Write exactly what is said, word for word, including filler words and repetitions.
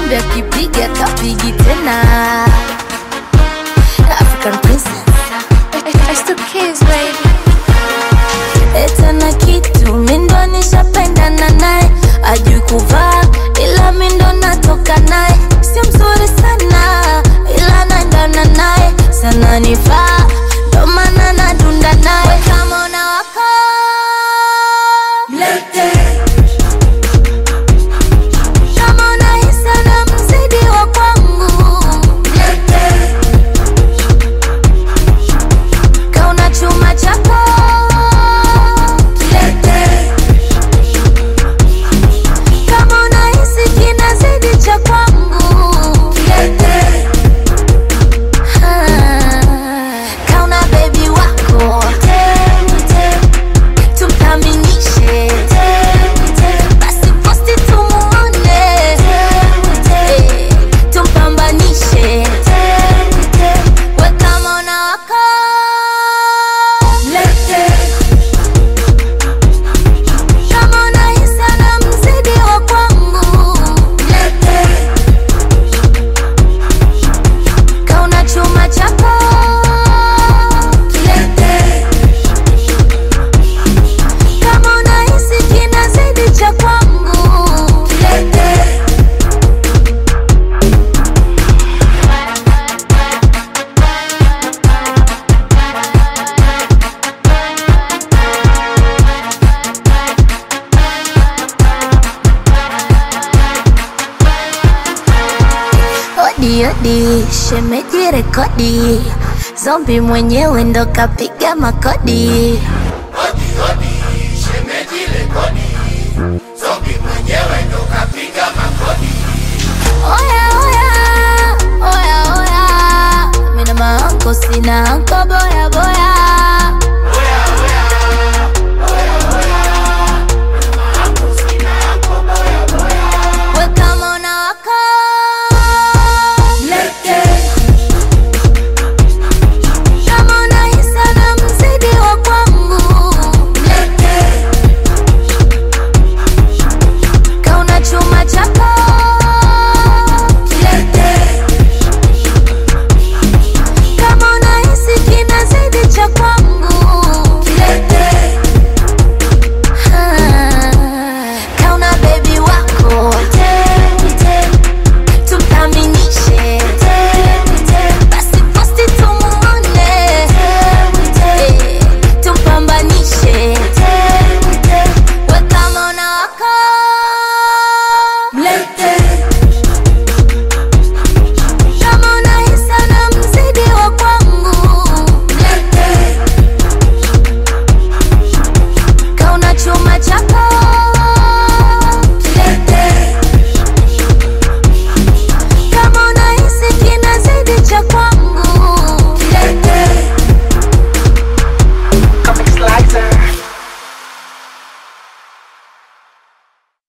Zombi akipiga kapigi tena. African princess, I still kiss baby. eta na kitu mindo nishapendana naye, ajui kuvaa ila mindo natoka naye. Sio mzuri sana ila naendana naye, sana nifaa ndo maana nadunda naye. Kama unawaka mlete, kama unahisi na mzidi wa kwangu mlete, kauna chuma chako kilete, kama unahisi kina zidi cha kwangu kilete. Kauna baby wako tumkaminishe, basi posti tumuone, tumpambanishe. We kama unawaka mlete, kama unahisi na mzidi wa kwangu mlete, kauna chuma chako kilete, kama unahisi kina zidi cha kwangu kilete. Odi odi, shemeji rekodi, zombi mwenyewe ndo kapiga makodi. Odi odi, shemeji rekodi, zombi mwenyewe ndo kapiga makodi. Oya oya, oya oya, mina maanko sina anko boya.